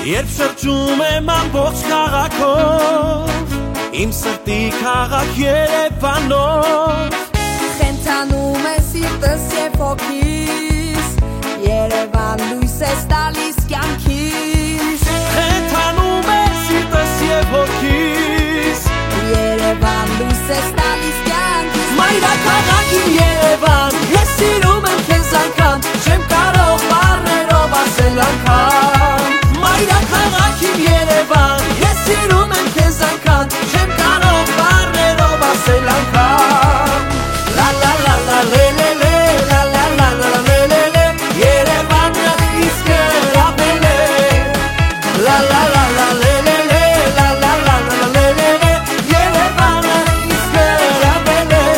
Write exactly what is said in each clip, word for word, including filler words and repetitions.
Երբ շրջում եմ ամբողջ քաղաքով Իմ սրտի քաղաք Երևանով Խենթանում է սիրտս և հոգիս Երևան լույս ես տալիս կյանքիս Խենթանում է սիրտս և հոգիս Երևան լույս ես տալիս կյանքիս Մայրաքաղաք իմ Երևան Ես սիրում եմ քեզ անգամ Չեմ կարող բառերով ասել անգամ Մայրաքաղաք իմ Երևան Ես սիրում եմ քեզ անգամ Չեմ կարող բառերով ասել անգամ La la la la le le le La la la la la le le le Երևանը իսկ գրավել է La la la la le le le La la la la la le le le Երևանը իսկ գրավել է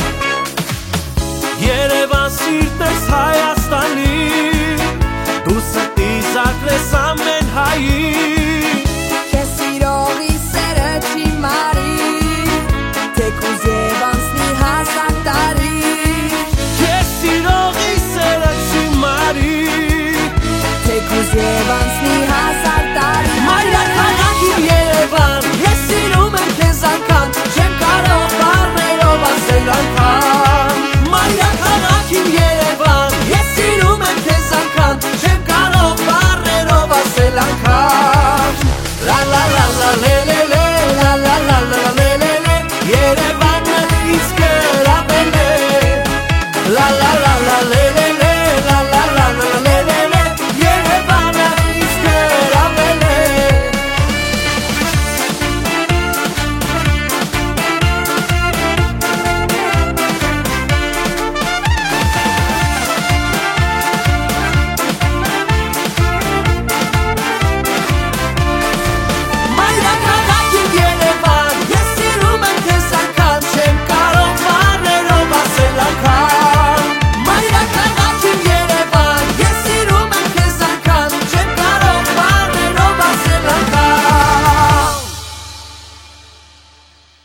Երևան սիրտես Հայաստանի Դու սրտի զակրես ամեն հայի Քեզ սիրողի սերը չի մարի Թեկուզ և անցնի հազար տարի Քեզ սիրողի սերը չի մարի Թեկուզ և անցնի